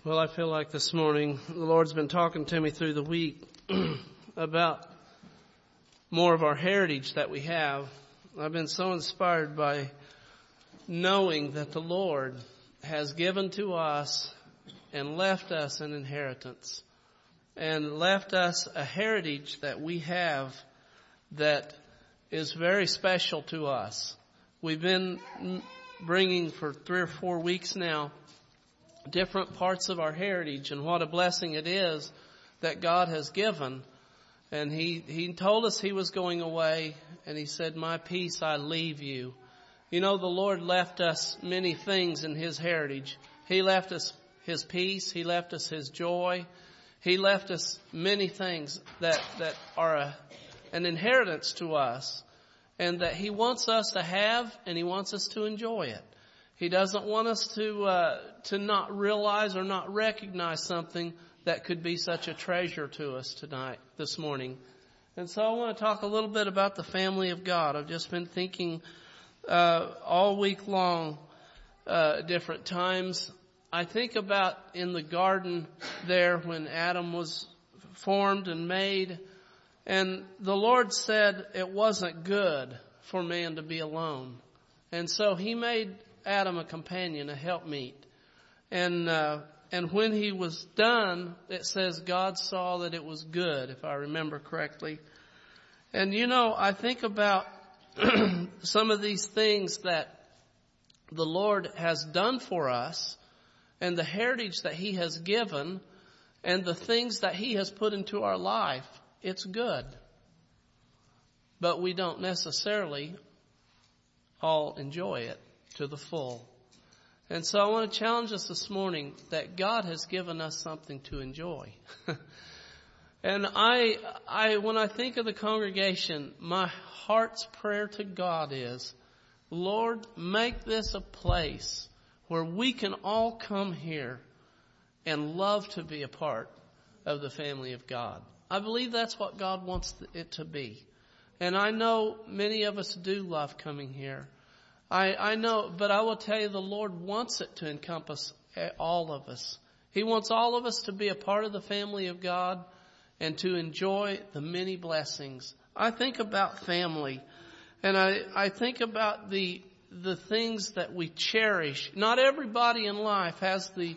Well, I feel like this morning the Lord's been talking to me through the week about more of our heritage that we have. I've been so inspired by knowing that the Lord has given to us and left us an inheritance and left us a heritage that we have that is very special to us. We've been bringing for 3 or 4 weeks now different parts of our heritage, and what a blessing it is that God has given. And He told us He was going away, and He said, "My peace I leave you." You know, the Lord left us many things in His heritage. He left us His peace. He left us His joy. He left us many things that are an inheritance to us, and that He wants us to have, and He wants us to enjoy it. He doesn't want us to not realize or not recognize something that could be such a treasure to us this morning. And so I want to talk a little bit about the family of God. I've just been thinking all week long, different times. I think about in the garden there when Adam was formed and made, and the Lord said it wasn't good for man to be alone. And so He made Adam a companion, a helpmeet. And when he was done, it says God saw that it was good, if I remember correctly. And you know, I think about some of these things that the Lord has done for us, and the heritage that He has given, and the things that He has put into our life. It's good. But we don't necessarily all enjoy it to the full. And so I want to challenge us this morning that God has given us something to enjoy. And when I think of the congregation, my heart's prayer to God is, Lord, make this a place where we can all come here and love to be a part of the family of God. I believe that's what God wants it to be. And I know many of us do love coming here. I know, but I will tell you, the Lord wants it to encompass all of us. He wants all of us to be a part of the family of God and to enjoy the many blessings. I think about family, and I think about the things that we cherish. Not everybody in life has the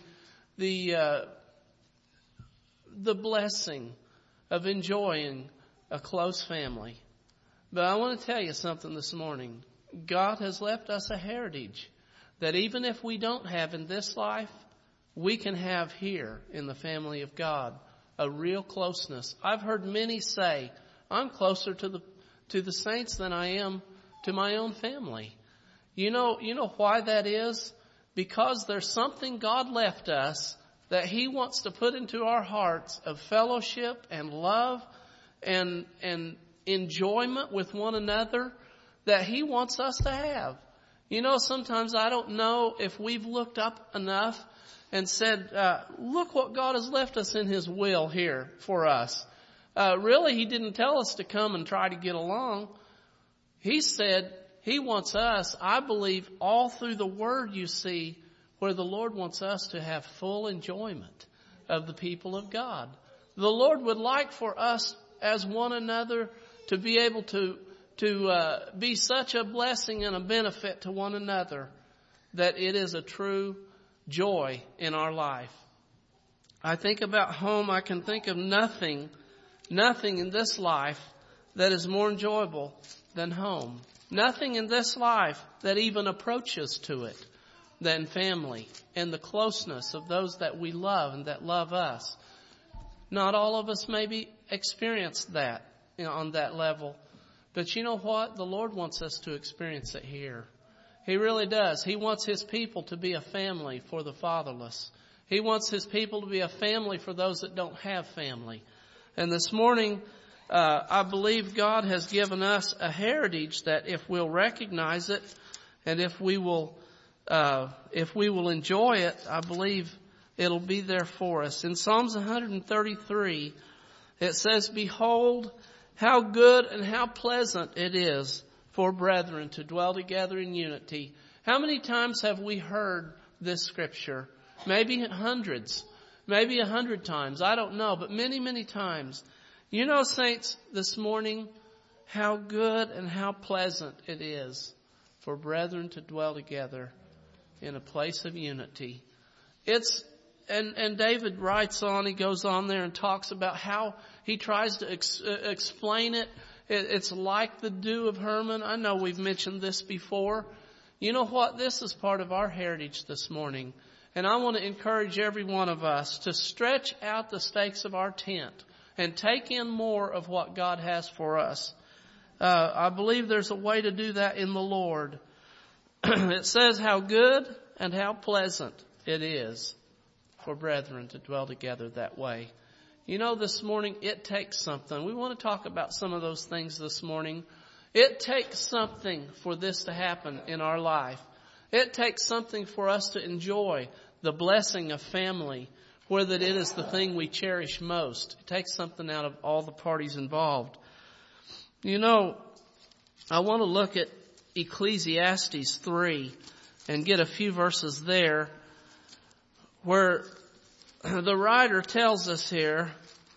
blessing of enjoying a close family. But I want to tell you something this morning. God has left us a heritage that even if we don't have in this life, we can have here in the family of God, a real closeness. I've heard many say, I'm closer to the saints than I am to my own family. You know why that is? Because there's something God left us that He wants to put into our hearts of fellowship and love and enjoyment with one another that He wants us to have. You know, sometimes I don't know if we've looked up enough and said, look what God has left us in His will here for us. Really, He didn't tell us to come and try to get along. He said He wants us, I believe, all through the Word you see where the Lord wants us to have full enjoyment of the people of God. The Lord would like for us as one another to be able to be such a blessing and a benefit to one another that it is a true joy in our life. I think about home. I can think of nothing in this life that is more enjoyable than home. Nothing in this life that even approaches to it than family and the closeness of those that we love and that love us. Not all of us maybe experience that, on that level. But you know what? The Lord wants us to experience it here. He really does. He wants His people to be a family for the fatherless. He wants His people to be a family for those that don't have family. And this morning, I believe God has given us a heritage that if we'll recognize it and if we will enjoy it, I believe it'll be there for us. In Psalms 133, it says, "Behold, how good and how pleasant it is for brethren to dwell together in unity." How many times have we heard this scripture? Maybe hundreds. maybe 100 times. I don't know, but many, many times. You know, saints, this morning, how good and how pleasant it is for brethren to dwell together in a place of unity. And David writes on, he goes on there and talks about how he tries to explain it. It's like the dew of Hermon. I know we've mentioned this before. You know what? This is part of our heritage this morning. And I want to encourage every one of us to stretch out the stakes of our tent and take in more of what God has for us. I believe there's a way to do that in the Lord. It says how good and how pleasant it is for brethren to dwell together that way. You know, this morning it takes something. We want to talk about some of those things this morning. It takes something for this to happen in our life. It takes something for us to enjoy the blessing of family, where that it is the thing we cherish most. It takes something out of all the parties involved. You know, I want to look at Ecclesiastes 3 and get a few verses there where the writer tells us here,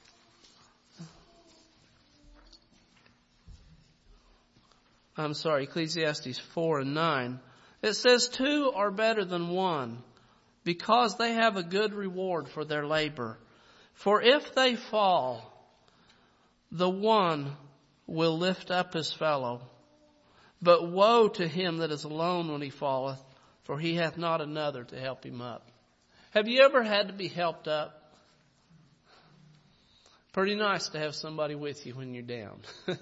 Ecclesiastes 4 and 9. It says, 2 are better than 1, because they have a good reward for their labor. For if they fall, the one will lift up his fellow. But woe to him that is alone when he falleth, for he hath not another to help him up. Have you ever had to be helped up? Pretty nice to have somebody with you when you're down.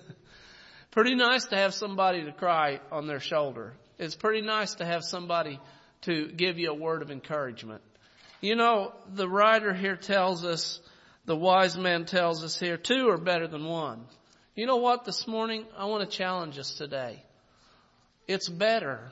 Pretty nice to have somebody to cry on their shoulder. It's pretty nice to have somebody to give you a word of encouragement. You know, the writer here tells us, the wise man tells us here, 2 are better than 1. You know what, this morning, I want to challenge us today. It's better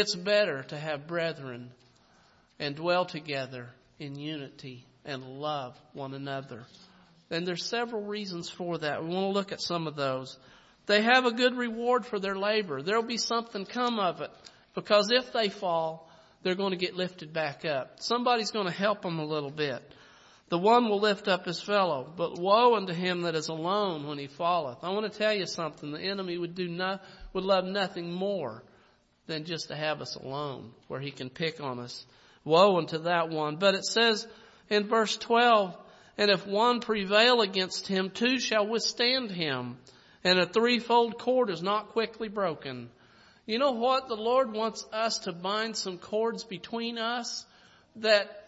to have brethren and dwell together in unity and love one another. And there's several reasons for that. We want to look at some of those. They have a good reward for their labor. There'll be something come of it, because if they fall, they're going to get lifted back up. Somebody's going to help them a little bit. The one will lift up his fellow, but woe unto him that is alone when he falleth. I want to tell you something. The enemy would love nothing more than just to have us alone, where he can pick on us. Woe unto that one. But it says in verse 12, and if one prevail against him, 2 shall withstand him, and a threefold cord is not quickly broken. You know what? The Lord wants us to bind some cords between us that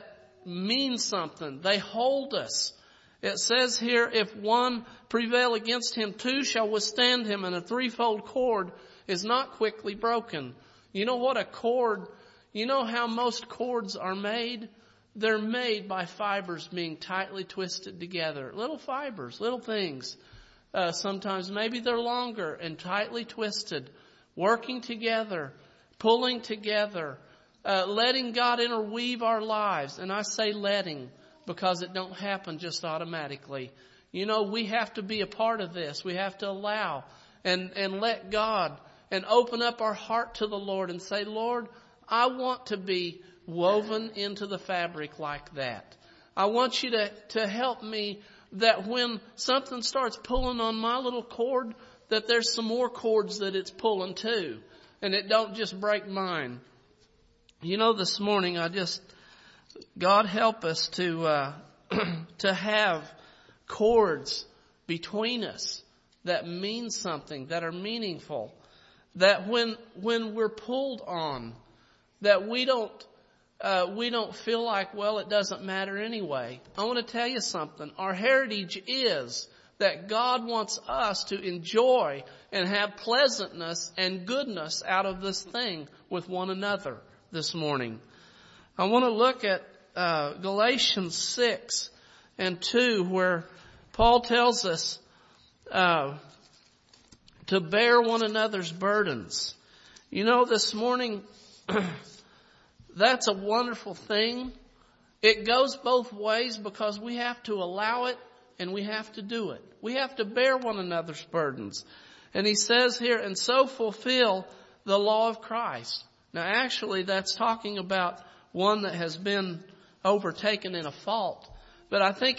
mean something. They hold us. It says here, if one prevail against him, 2 shall withstand him, and a threefold cord is not quickly broken. You know what a cord, you know how most cords are made? They're made by fibers being tightly twisted together. Little fibers, little things. Sometimes maybe they're longer and tightly twisted, working together, pulling together, letting God interweave our lives. And I say letting because it don't happen just automatically. You know, we have to be a part of this. We have to allow and let God and open up our heart to the Lord and say, Lord, I want to be woven into the fabric like that. I want you to help me that when something starts pulling on my little cord, that there's some more cords that it's pulling too. And it don't just break mine. You know, this morning God help us to have cords between us that mean something, that are meaningful, that when we're pulled on, that we don't feel like, well, it doesn't matter anyway. I want to tell you something. Our heritage is that God wants us to enjoy and have pleasantness and goodness out of this thing with one another this morning. I want to look at Galatians 6 and 2, where Paul tells us to bear one another's burdens. You know, this morning, that's a wonderful thing. It goes both ways because we have to allow it and we have to do it. We have to bear one another's burdens. And he says here, and so fulfill the law of Christ. Now actually that's talking about one that has been overtaken in a fault. But I think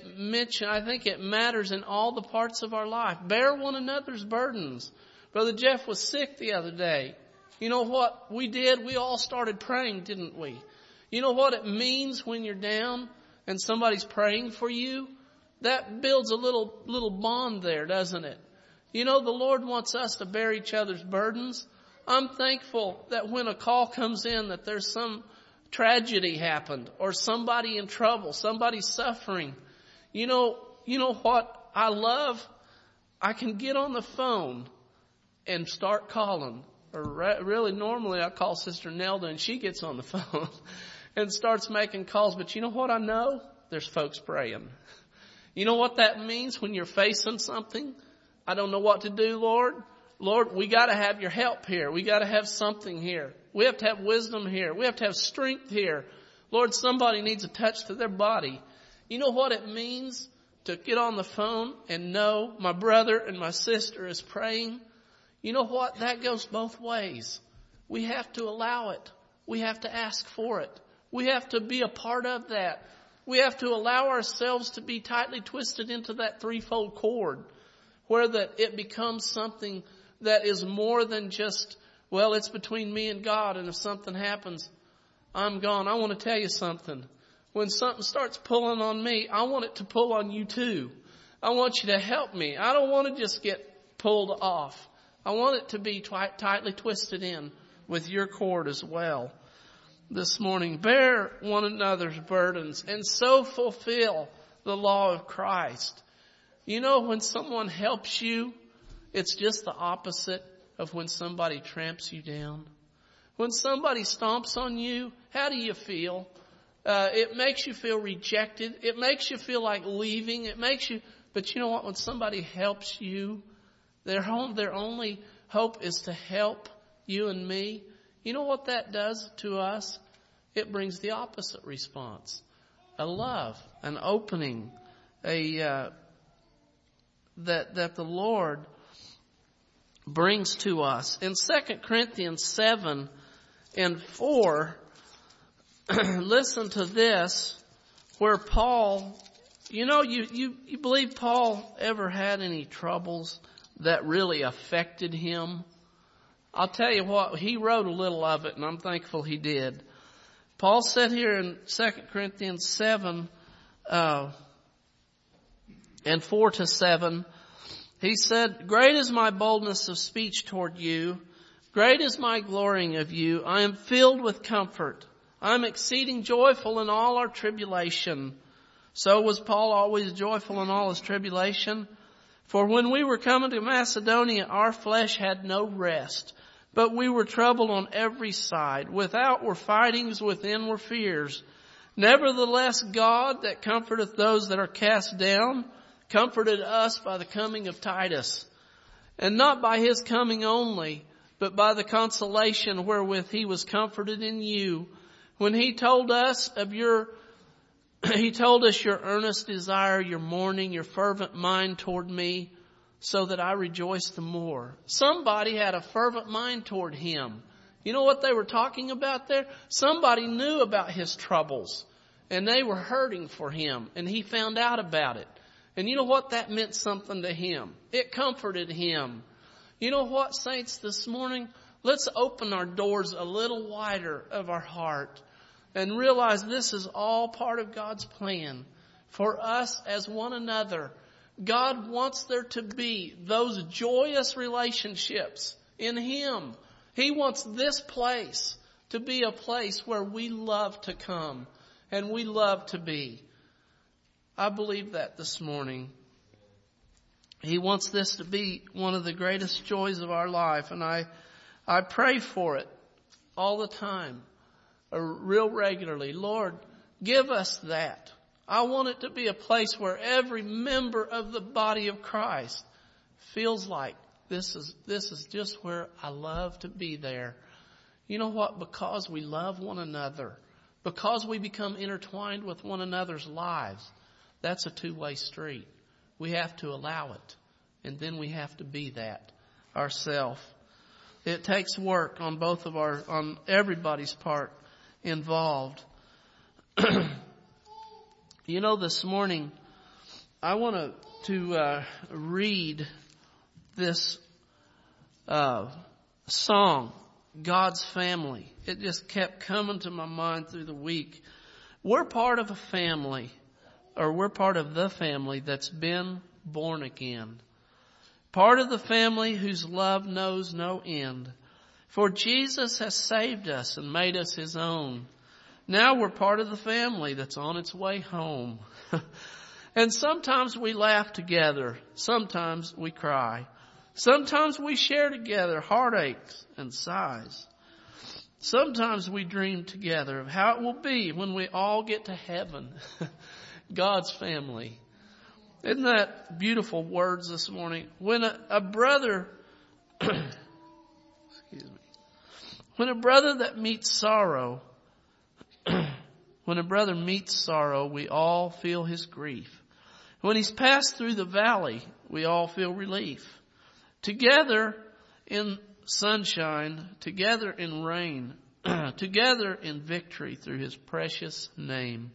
I think it matters in all the parts of our life. Bear one another's burdens. Brother Jeff was sick the other day. You know what we did? We all started praying, didn't we? You know what it means when you're down and somebody's praying for you? That builds a little bond there, doesn't it? You know, the Lord wants us to bear each other's burdens. I'm thankful that when a call comes in that there's some tragedy happened or somebody in trouble, somebody suffering. You know what I love? I can get on the phone and start calling. Or really, normally I call Sister Nelda and she gets on the phone and starts making calls. But you know what I know? There's folks praying. You know what that means when you're facing something? I don't know what to do, Lord. Lord, we got to have your help here. We got to have something here. We have to have wisdom here. We have to have strength here. Lord, somebody needs a touch to their body. You know what it means to get on the phone and know my brother and my sister is praying? You know what? That goes both ways. We have to allow it. We have to ask for it. We have to be a part of that. We have to allow ourselves to be tightly twisted into that threefold cord where that it becomes something that is more than just, well, it's between me and God, and if something happens, I'm gone. I want to tell you something. When something starts pulling on me, I want it to pull on you too. I want you to help me. I don't want to just get pulled off. I want it to be tightly twisted in with your cord as well. This morning, bear one another's burdens and so fulfill the law of Christ. You know, when someone helps you, it's just the opposite of when somebody tramps you down. When somebody stomps on you, how do you feel? It makes you feel rejected. It makes you feel like leaving. But you know what? When somebody helps you, their only hope is to help you and me. You know what that does to us? It brings the opposite response. A love, an opening, that the Lord brings to us. In 2 Corinthians 7 and 4, listen to this, where Paul, you believe Paul ever had any troubles that really affected him? I'll tell you what, he wrote a little of it, and I'm thankful he did. Paul said here in 2 Corinthians 7 and 4-7, he said, "Great is my boldness of speech toward you. Great is my glorying of you. I am filled with comfort. I am exceeding joyful in all our tribulation." So was Paul always joyful in all his tribulation? "For when we were coming to Macedonia, our flesh had no rest, but we were troubled on every side. Without were fightings, within were fears. Nevertheless, God that comforteth those that are cast down, comforted us by the coming of Titus. And not by his coming only, but by the consolation wherewith he was comforted in you, when he told us your earnest desire, your mourning, your fervent mind toward me, so that I rejoice the more." Somebody had a fervent mind toward him. You know what they were talking about there? Somebody knew about his troubles, and they were hurting for him, and he found out about it. And you know what? That meant something to him. It comforted him. You know what, saints, this morning? Let's open our doors a little wider of our heart and realize this is all part of God's plan for us as one another. God wants there to be those joyous relationships in Him. He wants this place to be a place where we love to come and we love to be. I believe that this morning. He wants this to be one of the greatest joys of our life, and I pray for it all the time, real regularly. Lord, give us that. I want it to be a place where every member of the body of Christ feels like this is just where I love to be there. You know what? Because we love one another, because we become intertwined with one another's lives, that's a two-way street. We have to allow it, and then we have to be that ourselves. It takes work on on everybody's part involved. You know, this morning, I want to read this song, God's Family. It just kept coming to my mind through the week. We're part of a family, or we're part of the family that's been born again. Part of the family whose love knows no end. For Jesus has saved us and made us His own. Now we're part of the family that's on its way home. And sometimes we laugh together. Sometimes we cry. Sometimes we share together heartaches and sighs. Sometimes we dream together of how it will be when we all get to heaven. God's family. Isn't that beautiful words this morning? When a brother, when a brother that meets sorrow, when a brother meets sorrow, we all feel his grief. When he's passed through the valley, we all feel relief. Together in sunshine, together in rain, together in victory through His precious name.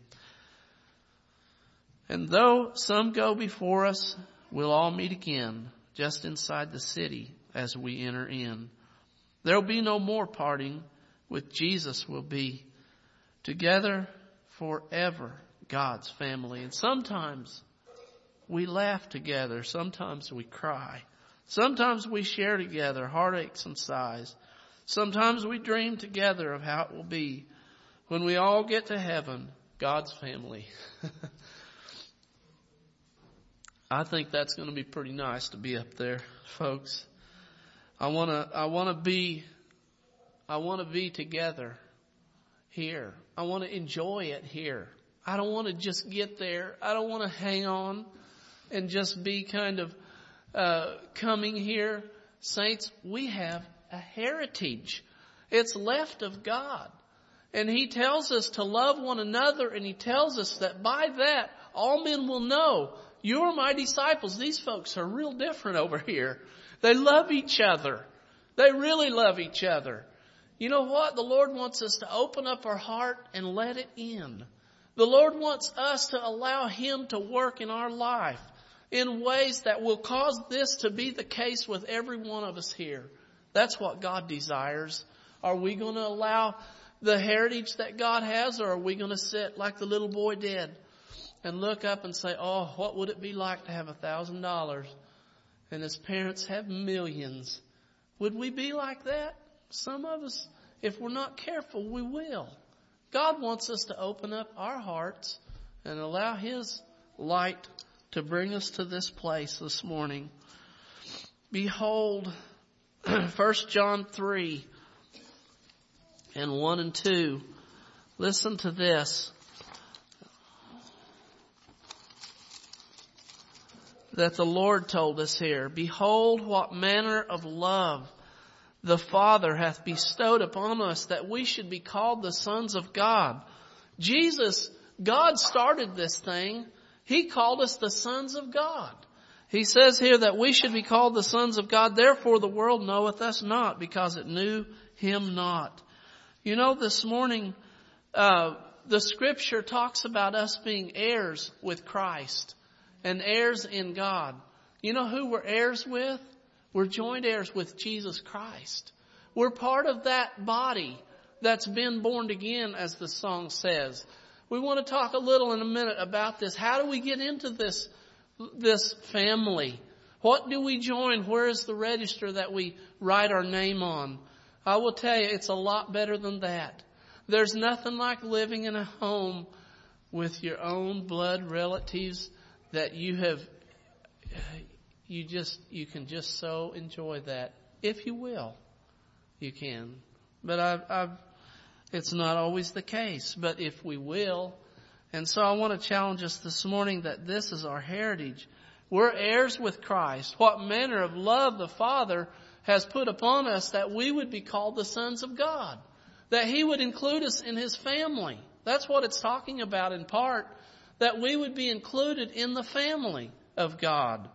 And though some go before us, we'll all meet again just inside the city as we enter in. There'll be no more parting. With Jesus we'll be together forever, God's family. And sometimes we laugh together. Sometimes we cry. Sometimes we share together heartaches and sighs. Sometimes we dream together of how it will be when we all get to heaven, God's family. I think that's going to be pretty nice to be up there, folks. I want to be together here. I want to enjoy it here. I don't want to just get there. I don't want to hang on and just be kind of coming here. Saints, we have a heritage. It's left of God. And He tells us to love one another, and He tells us that by that all men will know you're my disciples. These folks are real different over here. They love each other. They really love each other. You know what? The Lord wants us to open up our heart and let it in. The Lord wants us to allow Him to work in our life in ways that will cause this to be the case with every one of us here. That's what God desires. Are we going to allow the heritage that God has, or are we going to sit like the little boy did and look up and say, oh, what would it be like to have $1,000 and his parents have millions? Would we be like that? Some of us, if we're not careful, we will. God wants us to open up our hearts and allow His light to bring us to this place this morning. Behold, 1 John 3 and 1 and 2. Listen to this. That the Lord told us here. Behold, what manner of love the Father hath bestowed upon us, that we should be called the sons of God. Jesus, God started this thing. He called us the sons of God. He says here that we should be called the sons of God. Therefore the world knoweth us not, because it knew Him not. You know, this morning, the Scripture talks about us being heirs with Christ and heirs in God. You know who we're heirs with? We're joint heirs with Jesus Christ. We're part of that body that's been born again, as the song says. We want to talk a little in a minute about this. How do we get into this family? What do we join? Where is the register that we write our name on? I will tell you, it's a lot better than that. There's nothing like living in a home with your own blood relatives that you can just so enjoy that. If you will, you can. But it's not always the case. But if we will, and so I want to challenge us this morning that this is our heritage. We're heirs with Christ. What manner of love the Father has put upon us, that we would be called the sons of God. That He would include us in His family. That's what it's talking about in part. That we would be included in the family of God.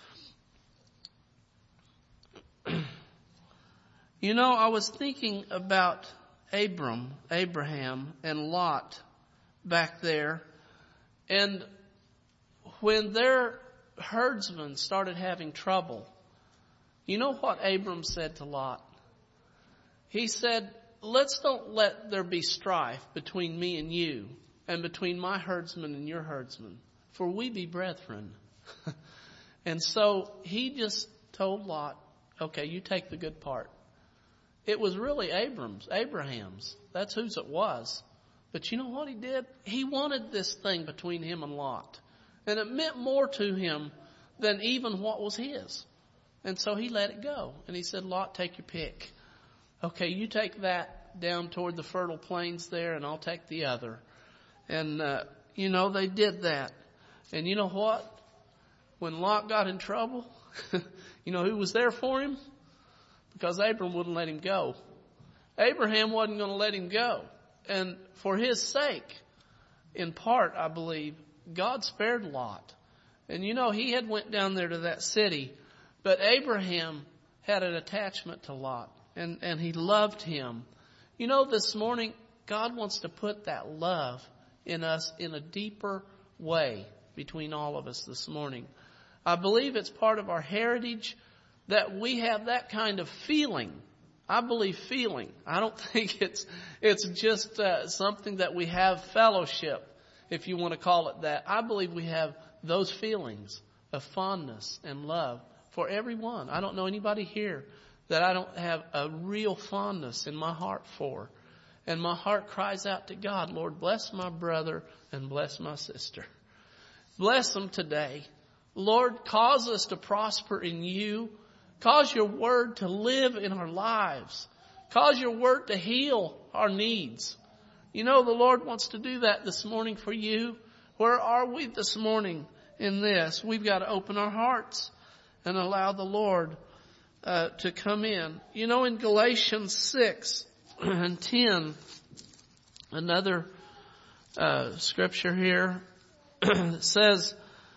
You know, I was thinking about Abraham and Lot back there. And when their herdsmen started having trouble, you know what Abram said to Lot? He said, let's don't let there be strife between me and you, and between my herdsmen and your herdsmen, for we be brethren. And so he just told Lot, okay, you take the good part. It was really Abraham's. That's whose it was. But you know what he did? He wanted this thing between him and Lot. And it meant more to him than even what was his. And so he let it go. And he said, Lot, take your pick. Okay, you take that down toward the fertile plains there, and I'll take the other. And, they did that. And you know what? When Lot got in trouble, you know who was there for him? Because Abram wouldn't let him go. Abraham wasn't going to let him go. And for his sake, in part, I believe, God spared Lot. And he had went down there to that city, but Abraham had an attachment to Lot, and he loved him. This morning, God wants to put that love in us in a deeper way between all of us this morning. I believe it's part of our heritage that we have that kind of feeling. I believe feeling. I don't think it's just something that we have fellowship, if you want to call it that. I believe we have those feelings of fondness and love for everyone. I don't know anybody here that I don't have a real fondness in my heart for. And my heart cries out to God, Lord, bless my brother and bless my sister. Bless them today. Lord, cause us to prosper in you. Cause your word to live in our lives. Cause your word to heal our needs. The Lord wants to do that this morning for you. Where are we this morning in this? We've got to open our hearts and allow the Lord to come in. In Galatians 6 and 10, another scripture here says,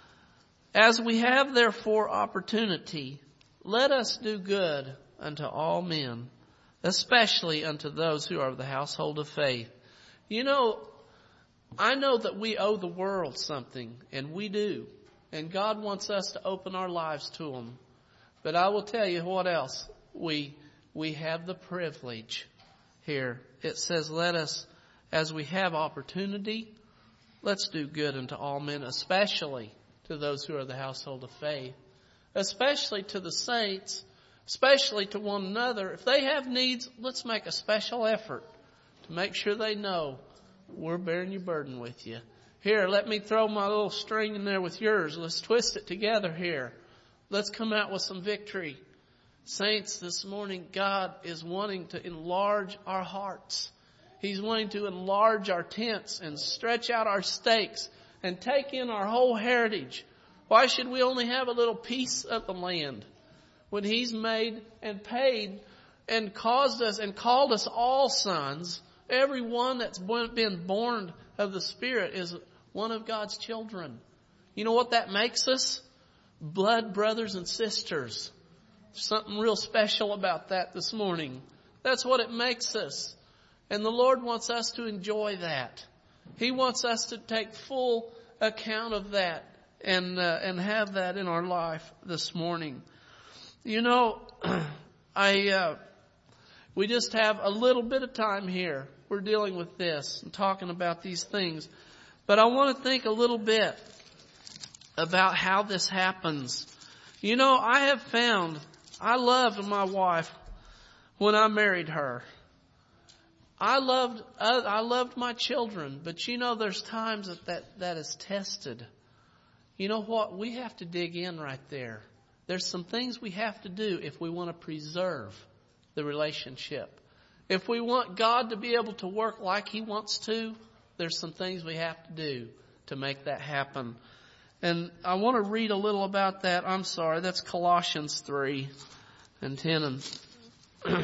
as we have therefore opportunity, let us do good unto all men, especially unto those who are of the household of faith. I know that we owe the world something, and we do. And God wants us to open our lives to them. But I will tell you what else. We have the privilege here. It says, let us, as we have opportunity, let's do good unto all men, especially to those who are the household of faith. Especially to the saints, especially to one another. If they have needs, let's make a special effort to make sure they know we're bearing your burden with you. Here, let me throw my little string in there with yours. Let's twist it together here. Let's come out with some victory. Saints, this morning, God is wanting to enlarge our hearts. He's wanting to enlarge our tents and stretch out our stakes and take in our whole heritage. Why should we only have a little piece of the land when He's made and paid and caused us and called us all sons? Everyone that's been born of the Spirit is one of God's children. You know what that makes us? Blood brothers and sisters. There's something real special about that this morning. That's what it makes us. And the Lord wants us to enjoy that. He wants us to take full account of that and have that in our life this morning. We just have a little bit of time here. We're dealing with this and talking about these things. But I want to think a little bit about how this happens. I have found I loved my wife when I married her. I loved my children, but there's times that is tested. You know what? We have to dig in right there. There's some things we have to do if we want to preserve the relationship. If we want God to be able to work like He wants to, there's some things we have to do to make that happen. And I want to read a little about that. I'm sorry, that's Colossians 3 and 10 and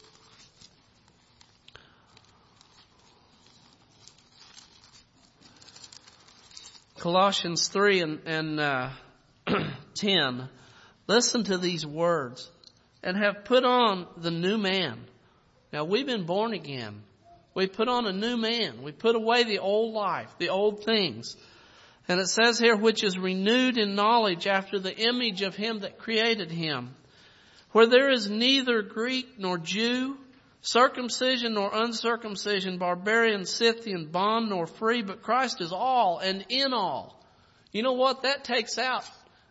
Colossians 3 and 10. Listen to these words. And have put on the new man. Now we've been born again. We put on a new man. We put away the old life, the old things. And it says here, which is renewed in knowledge after the image of Him that created him. Where there is neither Greek nor Jew, circumcision nor uncircumcision, barbarian, Scythian, bond nor free, but Christ is all and in all. You know what that takes out?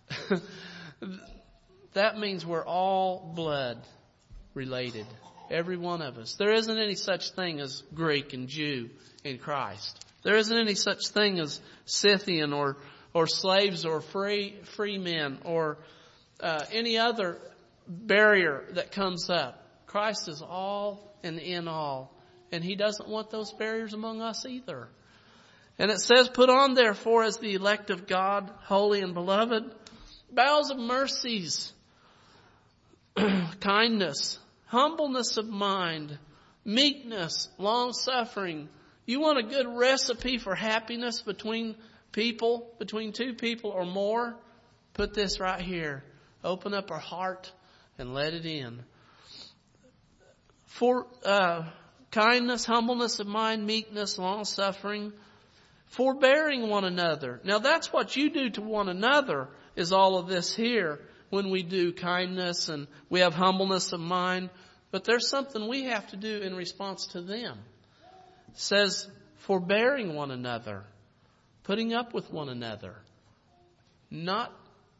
That means we're all blood related. Every one of us. There isn't any such thing as Greek and Jew in Christ. There isn't any such thing as Scythian or slaves or free men or any other barrier that comes up. Christ is all and in all. And He doesn't want those barriers among us either. And it says, put on therefore as the elect of God, holy and beloved, bowels of mercies, kindness, humbleness of mind, meekness, long-suffering. You want a good recipe for happiness between people, between two people or more? Put this right here. Open up our heart and let it in. For kindness, humbleness of mind, meekness, long-suffering, forbearing one another. Now that's what you do to one another, is all of this here when we do kindness and we have humbleness of mind. But there's something we have to do in response to them. It says forbearing one another, putting up with one another. Not,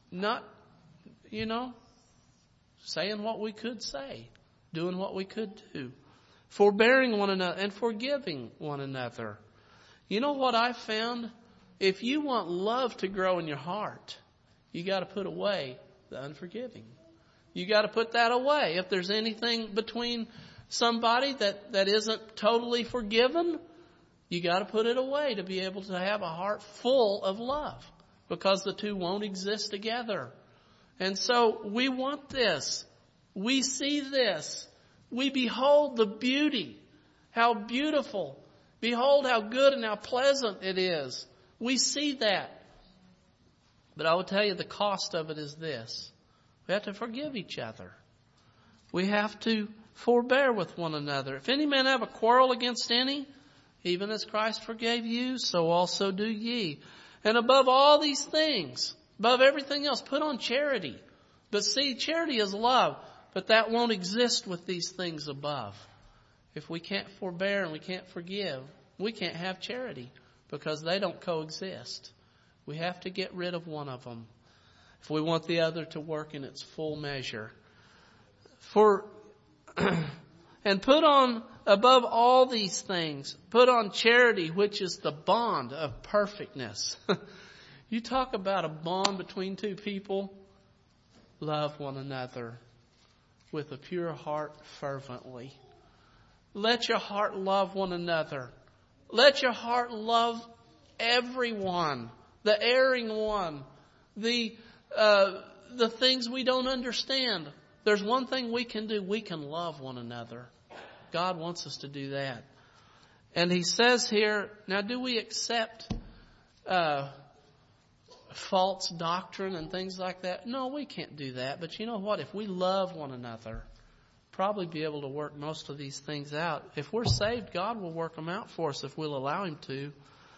saying what we could say, doing what we could do. Forbearing one another and forgiving one another. You know what I found? If you want love to grow in your heart, you got to put away the unforgiving. You got to put that away. If there's anything between somebody that isn't totally forgiven, you got to put it away to be able to have a heart full of love, because the two won't exist together. And so we want this. We see this. We behold the beauty. How beautiful. Behold how good and how pleasant it is. We see that. But I will tell you, the cost of it is this. We have to forgive each other. We have to forbear with one another. If any man have a quarrel against any, even as Christ forgave you, so also do ye. And above all these things, above everything else, put on charity. But see, charity is love, but that won't exist with these things above. If we can't forbear and we can't forgive, we can't have charity, because they don't coexist. We have to get rid of one of them if we want the other to work in its full measure. And put on, above all these things, put on charity, which is the bond of perfectness. You talk about a bond between two people. Love one another with a pure heart fervently. Let your heart love one another. Let your heart love everyone. The erring one. The things we don't understand. There's one thing we can do. We can love one another. God wants us to do that. And He says here, now do we accept false doctrine and things like that? No, we can't do that. But you know what? If we love one another, probably be able to work most of these things out. If we're saved, God will work them out for us if we'll allow Him to.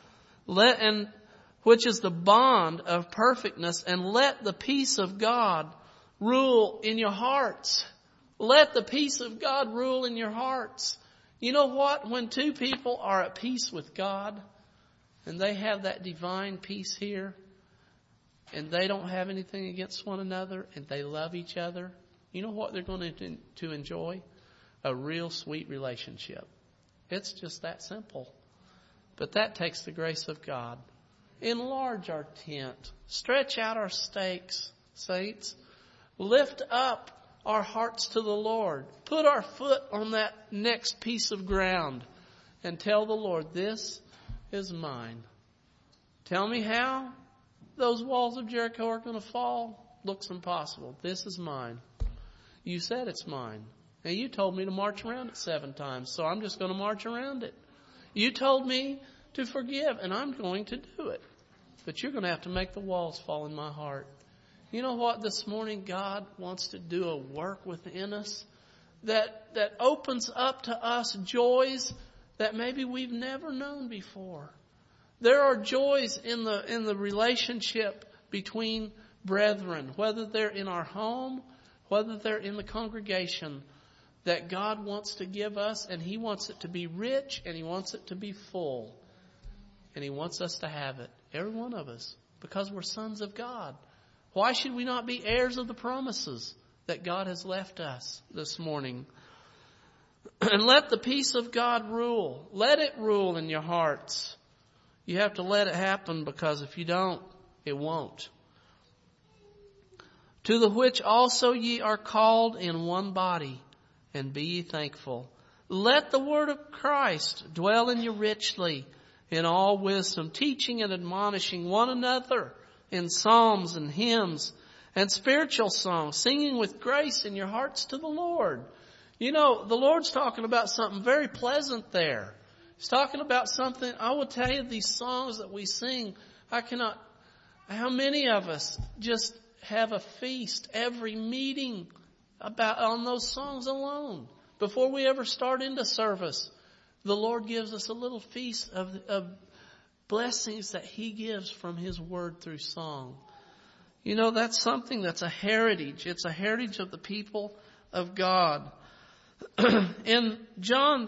Which is the bond of perfectness, and let the peace of God rule in your hearts. Let the peace of God rule in your hearts. You know what? When two people are at peace with God, and they have that divine peace here, and they don't have anything against one another, and they love each other, you know what they're going to enjoy? A real sweet relationship. It's just that simple. But that takes the grace of God. Enlarge our tent. Stretch out our stakes, saints. Lift up our hearts to the Lord. Put our foot on that next piece of ground and tell the Lord, this is mine. Tell me how those walls of Jericho are going to fall. Looks impossible. This is mine. You said it's mine. And you told me to march around it 7 times, so I'm just going to march around it. You told me to forgive, and I'm going to do it. But you're going to have to make the walls fall in my heart. You know what? This morning, God wants to do a work within us that opens up to us joys that maybe we've never known before. There are joys in the relationship between brethren, whether they're in our home, whether they're in the congregation, that God wants to give us, and He wants it to be rich, and He wants it to be full. And He wants us to have it, every one of us, because we're sons of God. Why should we not be heirs of the promises that God has left us this morning? And let the peace of God rule. Let it rule in your hearts. You have to let it happen, because if you don't, it won't. To the which also ye are called in one body, and be ye thankful. Let the word of Christ dwell in you richly, in all wisdom, teaching and admonishing one another in psalms and hymns and spiritual songs, singing with grace in your hearts to the Lord. You know, the Lord's talking about something very pleasant there. He's talking about something, I will tell you, these songs that we sing, how many of us just have a feast every meeting on those songs alone? Before we ever start into service, the Lord gives us a little feast of blessings that He gives from His Word through song. You know, that's something that's a heritage. It's a heritage of the people of God. In John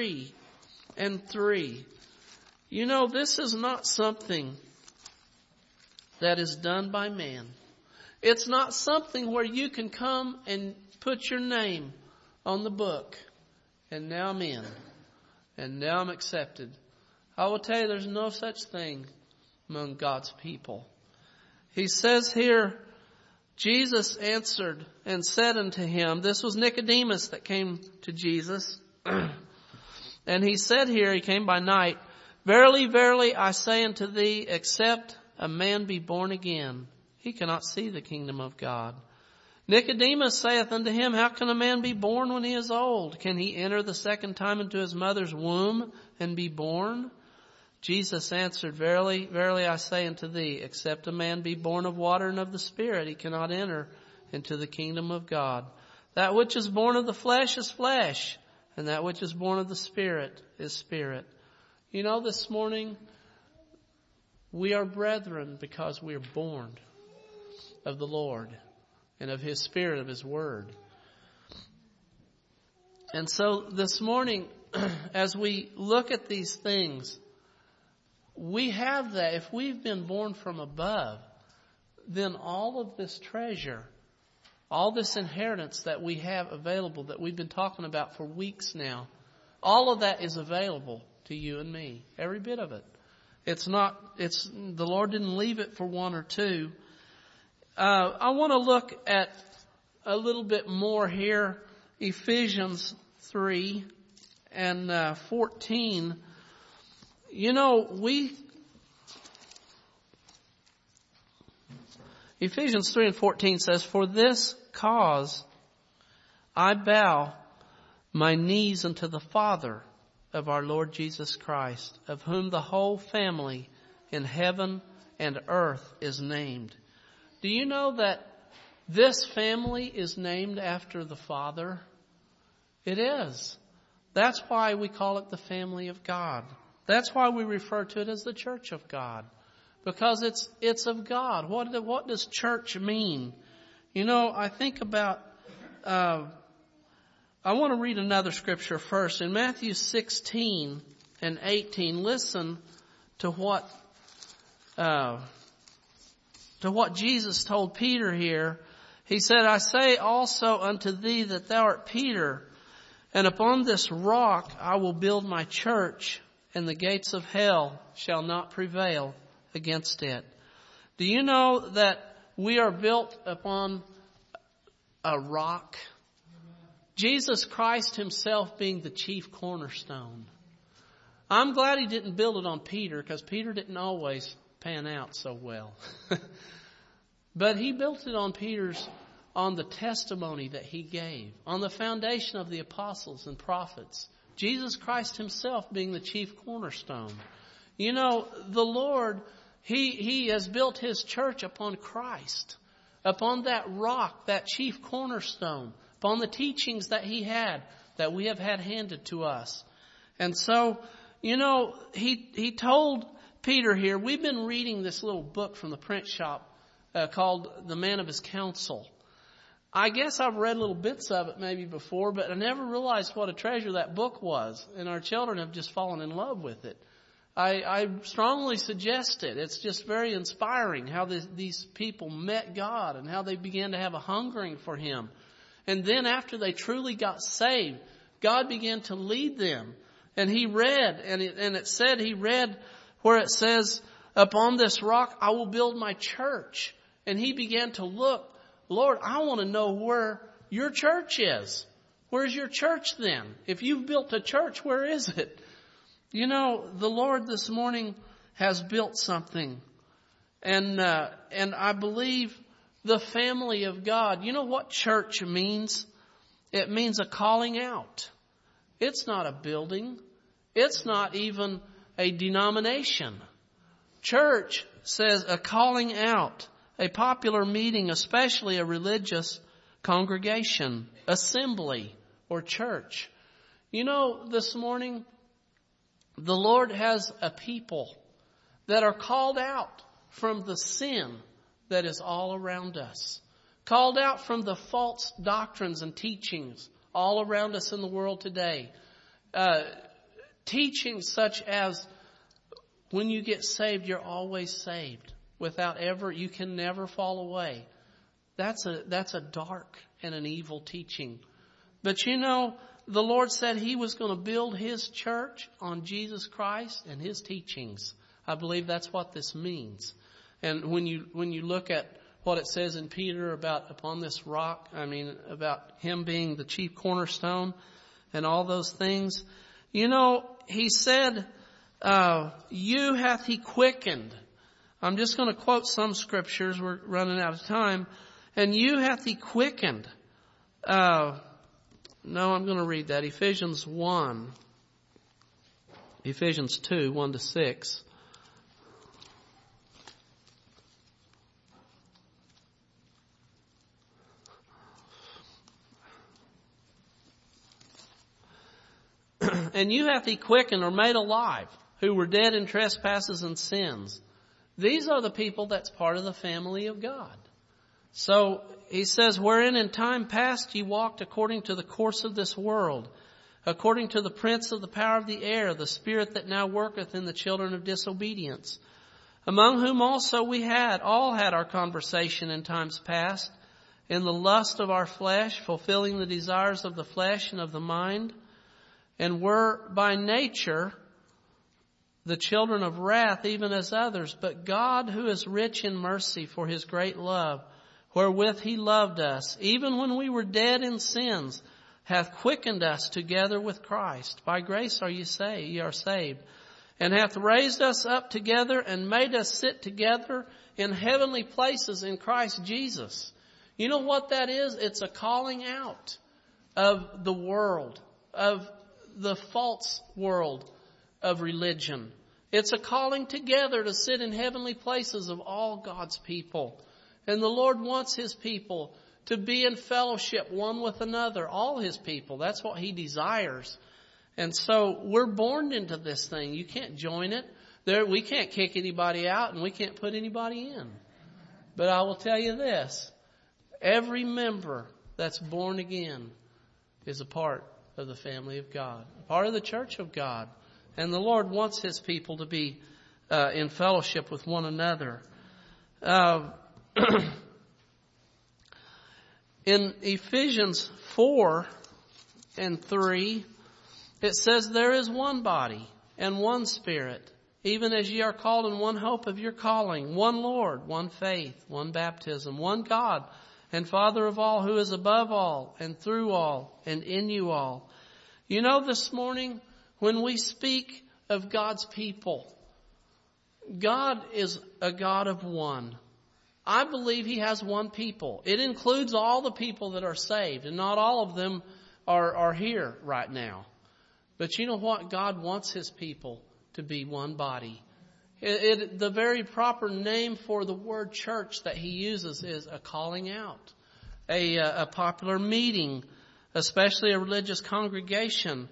3:3, you know, this is not something that is done by man. It's not something where you can come and put your name on the book, and now I'm in, and now I'm accepted. I will tell you, there's no such thing among God's people. He says here, Jesus answered and said unto him, this was Nicodemus that came to Jesus. And he said here, he came by night, verily, verily, I say unto thee, except a man be born again, he cannot see the kingdom of God. Nicodemus saith unto him, how can a man be born when he is old? Can he enter the second time into his mother's womb and be born? Jesus answered, verily, verily, I say unto thee, except a man be born of water and of the Spirit, he cannot enter into the kingdom of God. That which is born of the flesh is flesh, and that which is born of the Spirit is spirit. You know, this morning, we are brethren because we are born of the Lord and of His Spirit, of His Word. And so this morning, as we look at these things, we have that. If we've been born from above, then all of this treasure, all this inheritance that we have available, that we've been talking about for weeks now, all of that is available to you and me. Every bit of it. The Lord didn't leave it for one or two. I want to look at a little bit more here. Ephesians 3 and 14. You know, Ephesians 3 and 14 says, for this cause I bow my knees unto the Father of our Lord Jesus Christ, of whom the whole family in heaven and earth is named. Do you know that this family is named after the Father? It is. That's why we call it the family of God. That's why we refer to it as the church of God. Because it's of God. What does church mean? You know, I think about, I want to read another scripture first. In Matthew 16 and 18, listen to what Jesus told Peter here. He said, I say also unto thee that thou art Peter, and upon this rock I will build my church, and the gates of hell shall not prevail against it. Do you know that we are built upon a rock? Jesus Christ Himself being the chief cornerstone. I'm glad He didn't build it on Peter, because Peter didn't always pan out so well. But He built it on the testimony that He gave, on the foundation of the apostles and prophets. Jesus Christ Himself being the chief cornerstone. You know, the Lord, He has built His church upon Christ, upon that rock, that chief cornerstone, upon the teachings that He had, that we have had handed to us. And so, he told Peter here, we've been reading this little book from the print shop called The Man of His Counsel. I guess I've read little bits of it maybe before, but I never realized what a treasure that book was. And our children have just fallen in love with it. I strongly suggest it. It's just very inspiring how these people met God and how they began to have a hungering for Him. And then after they truly got saved, God began to lead them. And he read, and it said he read where it says, upon this rock I will build my church. And he began to look, Lord, I want to know where your church is. Where's your church then? If you've built a church, where is it? The Lord this morning has built something. And I believe the family of God. You know what church means? It means a calling out. It's not a building. It's not even a denomination. Church says a calling out, a popular meeting, especially a religious congregation, assembly, or church. This morning, the Lord has a people that are called out from the sin that is all around us. Called out from the false doctrines and teachings all around us in the world today. Teachings such as when you get saved, you're always saved. You can never fall away. That's a dark and an evil teaching. But the Lord said He was going to build His church on Jesus Christ and His teachings. I believe that's what this means. And when you look at what it says in Peter about upon this rock, about Him being the chief cornerstone and all those things, He said, you hath He quickened. I'm just going to quote some scriptures. We're running out of time. And you hath He quickened. I'm going to read that. Ephesians 2, 1-6. And you hath He quickened or made alive, who were dead in trespasses and sins. These are the people that's part of the family of God. So he says, wherein in time past ye walked according to the course of this world, according to the prince of the power of the air, the spirit that now worketh in the children of disobedience, among whom also we all had our conversation in times past, in the lust of our flesh, fulfilling the desires of the flesh and of the mind, and were by nature the children of wrath, even as others. But God, who is rich in mercy, for His great love, wherewith He loved us, even when we were dead in sins, hath quickened us together with Christ. By grace are ye are saved, and hath raised us up together and made us sit together in heavenly places in Christ Jesus. You know what that is? It's a calling out of the world, of the false world of religion. It's a calling together to sit in heavenly places of all God's people. And the Lord wants His people to be in fellowship one with another, all His people. That's what He desires. And so we're born into this thing. You can't join it. We can't kick anybody out and we can't put anybody in. But I will tell you this. Every member that's born again is a part of the family of God, a part of the church of God. And the Lord wants His people to be in fellowship with one another. In Ephesians 4 and 3, it says, there is one body and one Spirit, even as ye are called in one hope of your calling, one Lord, one faith, one baptism, one God and Father of all, who is above all and through all and in you all. This morning, when we speak of God's people, God is a God of one. I believe He has one people. It includes all the people that are saved, and not all of them are here right now. But you know what? God wants His people to be one body. The very proper name for the word church that He uses is a calling out, a popular meeting, especially a religious congregation.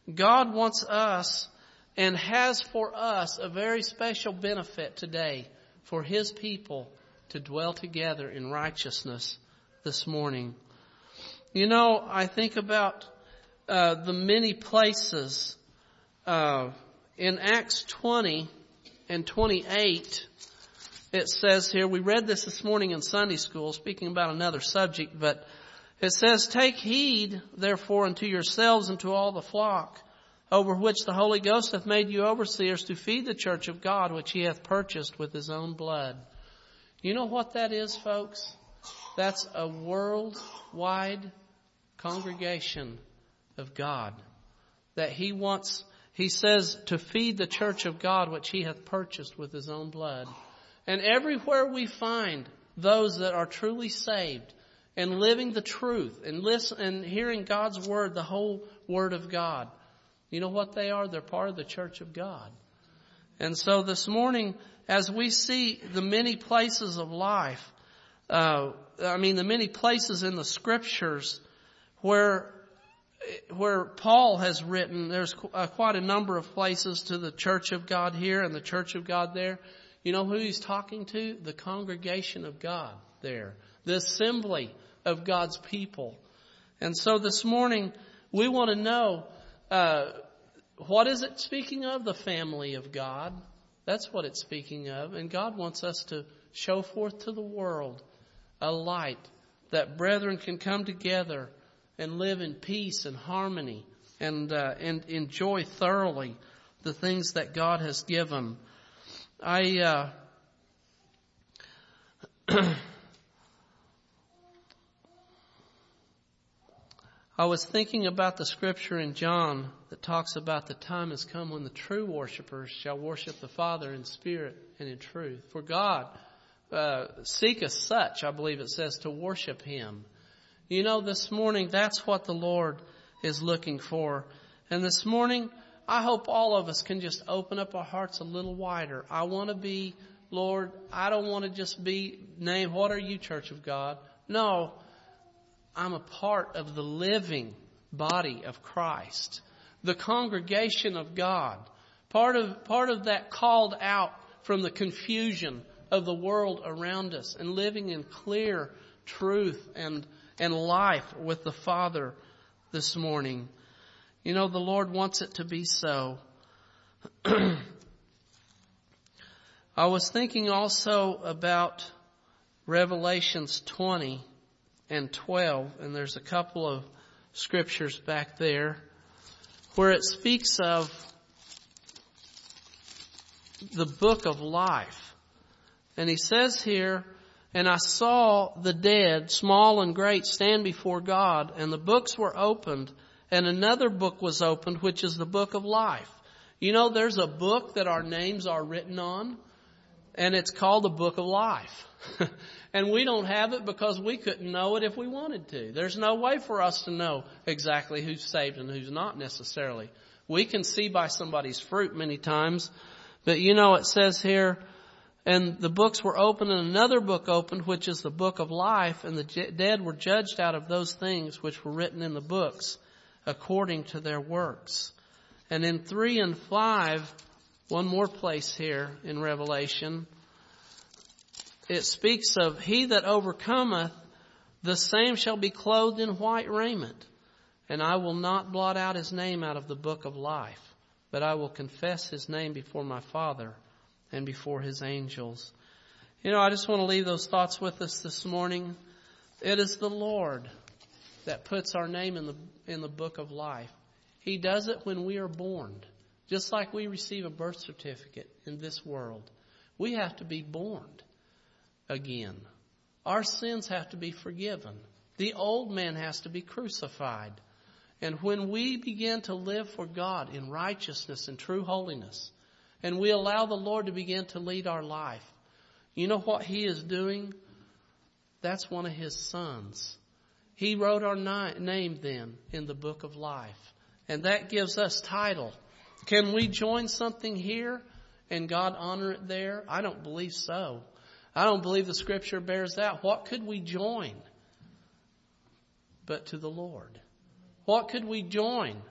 God wants us and has for us a very special benefit today for His people to dwell together in righteousness this morning. You know, I think about the many places in Acts 20 and 28. It says here, we read this morning in Sunday school, speaking about another subject, but it says, "Take heed, therefore, unto yourselves and to all the flock, over which the Holy Ghost hath made you overseers, to feed the church of God, which He hath purchased with His own blood." You know what that is, folks? That's a worldwide congregation of God that He wants. He says to feed the church of God, which He hath purchased with His own blood. And everywhere we find those that are truly saved and living the truth and and hearing God's word, the whole word of God, you know what they are? They're part of the church of God. And so this morning, as we see the many places of life, the many places in the scriptures where Paul has written, there's quite a number of places to the church of God here and the church of God there. You know who he's talking to? The congregation of God there. The assembly of God's people. And so this morning, we want to know, what is it speaking of? The family of God. That's what it's speaking of. And God wants us to show forth to the world a light that brethren can come together and live in peace and harmony and enjoy thoroughly the things that God has given. I was thinking about the scripture in John that talks about the time has come when the true worshipers shall worship the Father in spirit and in truth. For God seeketh such, I believe it says, to worship Him. You know, this morning, that's what the Lord is looking for. And this morning, I hope all of us can just open up our hearts a little wider. I want to be, Lord, I don't want to just be named, what are you, Church of God? No, I'm a part of the living body of Christ, the congregation of God, part of that called out from the confusion of the world around us and living in clear truth and life with the Father this morning. You know, the Lord wants it to be so. I was thinking also about Revelations 20 and 12, and there's a couple of scriptures back there where it speaks of the book of life. And he says here, "And I saw the dead, small and great, stand before God, and the books were opened, and another book was opened, which is the book of life." You know, there's a book that our names are written on, and it's called the book of life. And we don't have it because we couldn't know it if we wanted to. There's no way for us to know exactly who's saved and who's not necessarily. We can see by somebody's fruit many times. But you know, it says here, "And the books were opened, and another book opened, which is the book of life. And the dead were judged out of those things which were written in the books, according to their works." And in 3 and 5, one more place here in Revelation, it speaks of, "He that overcometh, the same shall be clothed in white raiment. And I will not blot out his name out of the book of life, but I will confess his name before my Father and before His angels." You know, I just want to leave those thoughts with us this morning. It is the Lord that puts our name in the book of life. He does it when we are born. Just like we receive a birth certificate in this world, we have to be born again. Our sins have to be forgiven. The old man has to be crucified. And when we begin to live for God in righteousness and true holiness, and we allow the Lord to begin to lead our life, you know what He is doing? That's one of His sons. He wrote our name then in the book of life. And that gives us title. Can we join something here and God honor it there? I don't believe so. I don't believe the scripture bears that. What could we join but to the Lord? What could we join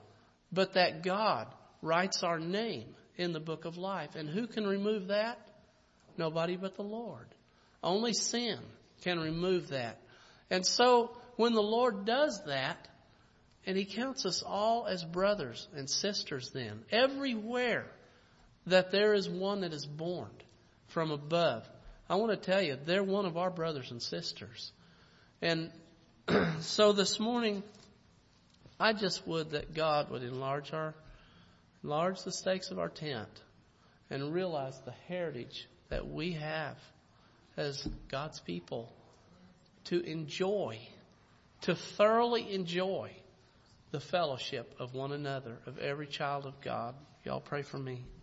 but that God writes our name in the book of life. And who can remove that? Nobody but the Lord. Only sin can remove that. And so when the Lord does that, and He counts us all as brothers and sisters then, everywhere that there is one that is born from above, I want to tell you, they're one of our brothers and sisters. And so this morning, I just would that God would enlarge the stakes of our tent and realize the heritage that we have as God's people to enjoy, to thoroughly enjoy the fellowship of one another, of every child of God. Y'all pray for me.